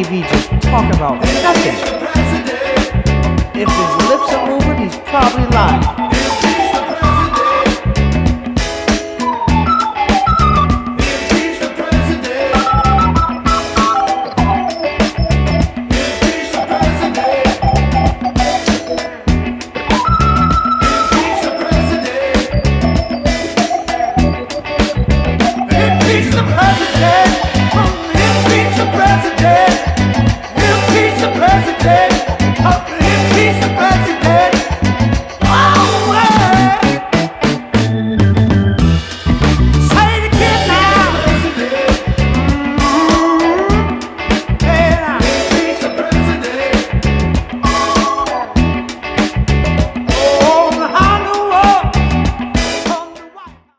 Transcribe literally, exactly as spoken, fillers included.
T V just talking about nothing. If his lips are moving, he's probably lying.